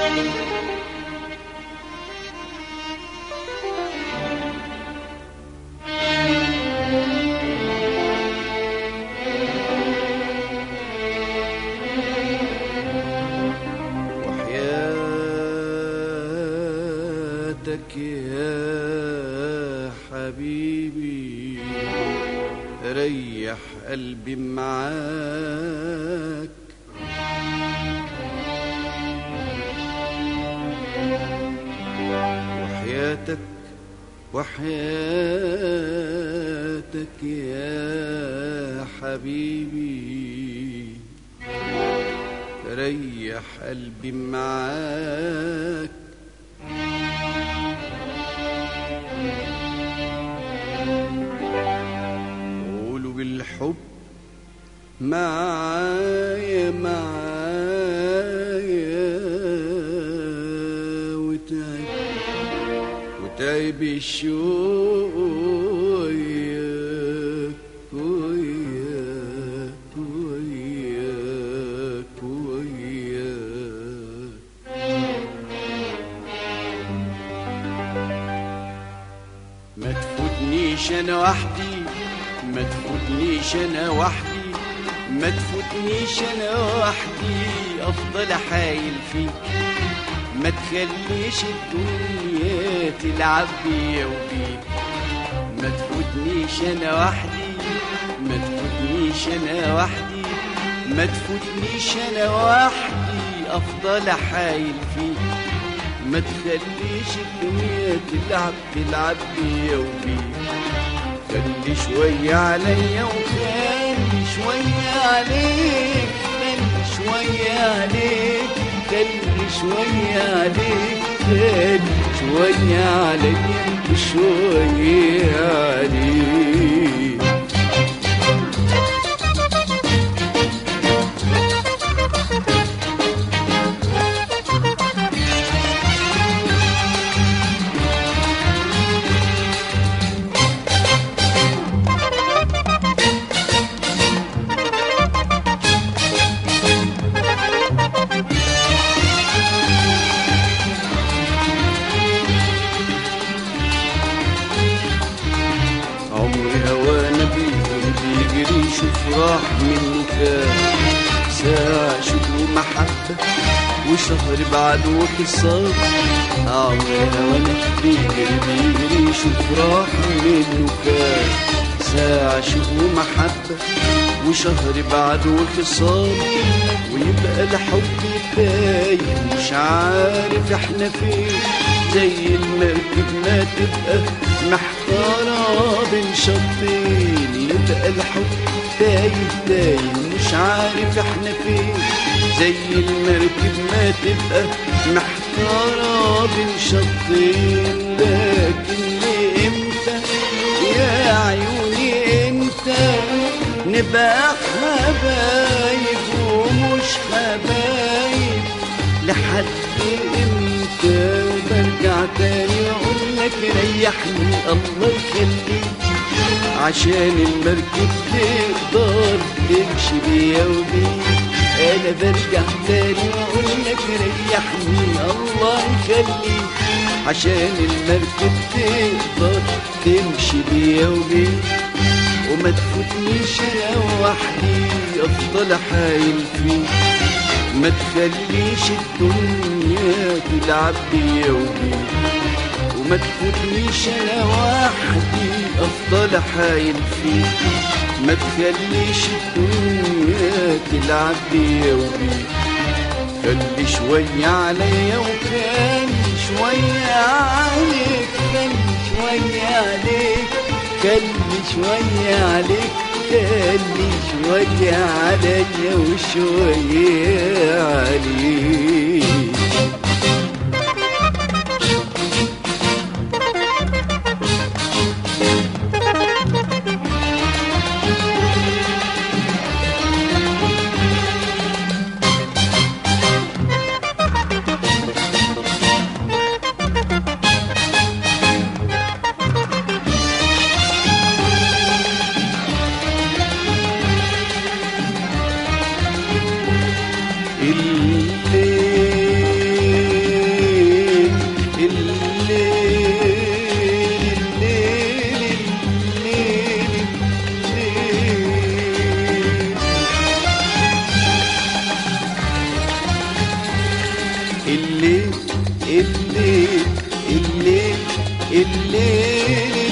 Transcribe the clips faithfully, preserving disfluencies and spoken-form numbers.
وحياتك يا حبيبي ريح قلبي معاك، وحياتك وحياتك يا حبيبي ريح قلبي معاك، قولوا بالحب معايا معايا وتعب وتعب الشوق وياك وياك وياك وياك. ما تفوتنيش انا وحدي، ما تفوتنيش انا وحدي، ما تفوتنيش انا وحدي، افضل حايل فيك، ما تخليش الدنيا تلعب بيا وبيك. ما تفوتنيش انا وحدي، ما تفوتنيش انا وحدي، ما تفوتنيش انا وحدي، افضل حايل فيك، ما تخليش الدنيا تلعب تلعب بيا وبيك. خلي شوية عليا وخلي شوية عليك، خلي شوية عليك، خلي شوية عليك، خلي شوية عليا وشوية عليك. شوف راح منه كام ساعة شوق ومحبة وشهر بعد وخصام، عمرنا وانا بيجري بيجري شوف راح منه كام ساعة شوق ومحبة وشهر بعد وخصام، ويبقى الحب تايه مش عارف احنا فين، زي المركب ما تبقى محتارة بين شطين، يبقى الحب تايه تايه مش عارف احنا فين، زي المركب ما تبقى محتارة بين شطين. لكن امتى يا عيوني امتى نبقى حبايب ومش حبايب، لحد امتى برجع تاني اقول لك ريحني الله يخليك، عشان المركب تقدر تمشي بيا وبيك. انا برجع تاني واقول لك ريحني الله يخليك، عشان المركب تقدر تمشي بيا وبيك. وما تفوتنيش انا وحدي افضل حايل فيك، ما تخليش الدنيا تلعب بيا وبيك. وما تفوتنيش انا وحدي افضل حايل فيك، ما تخليش الدنيا تلعب بيا وبيك. خلي شوية عليا وخلي شوية عليك، خلي شوية عليك، خلي شوية عليك، خلي شوية عليا وشوية عليك. الليل الليل الليل الليل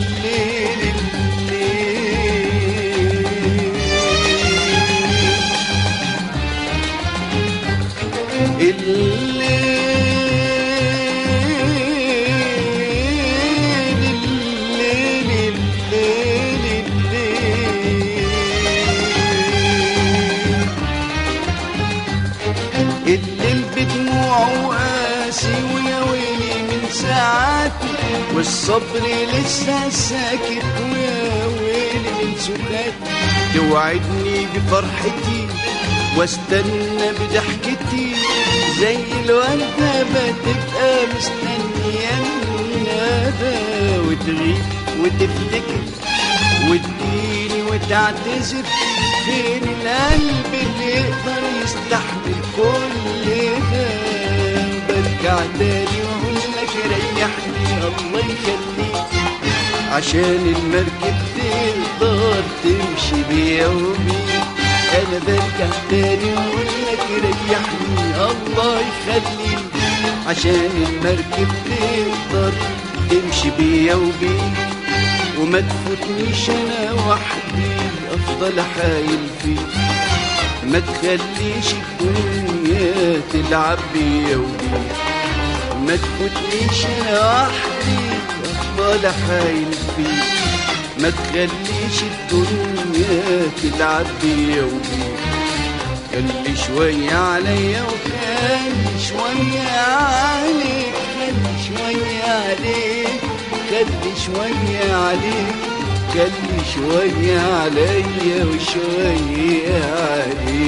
الليل بدموعه قاسي ويا ويلي من ساعاتي والصبر لسه ساكت ويا ويلي من سكاتي توعدني بفرحتي واستنى بضحكتي زي الوردة بتبقى مستنية الندى وتغيب وتفتكر وتديني وتعتذر فين القلب اللي يقدر يستحمل كل ده برجع تاني واقول لك ريحني الله يخليك عشان المركب تقدر تمشي بيا وبيك انا برجع تاني واقول لك ريحني الله يخليك عشان المركب تقدر تمشي بيا وبيك وما تفوتنيش انا وحدي افضل حايل فيك ما تخليش الدنيا تلعب بيا وبيك ما تفوتنيش انا وحدي افضل حايل فيك ما تخليش الدنيا تلعب بيا وبيك خلي شوية عليا وخلي شوية عليك خلي شوية عليك خلي شوية عليك خلي شوية عليا وشوية عليك